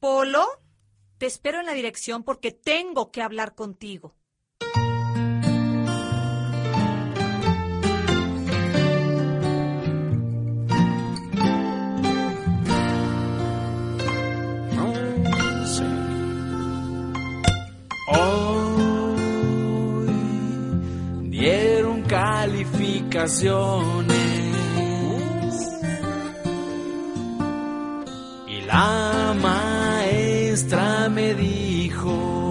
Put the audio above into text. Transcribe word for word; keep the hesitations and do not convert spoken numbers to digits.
Polo, te espero en la dirección porque tengo que hablar contigo. Hoy dieron calificaciones y la maestra me dijo: